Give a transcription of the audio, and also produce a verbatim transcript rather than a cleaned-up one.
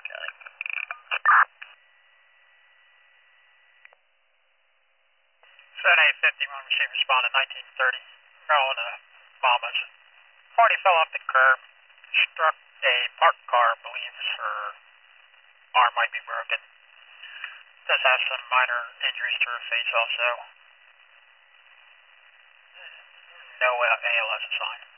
seven eight fifty-one machine responded nineteen thirty, Maryland, uh, Bahamas. Party fell off the curb, struck a parked car, believes her arm might be broken. Does have some minor injuries to her face also. No uh, A L S assigned.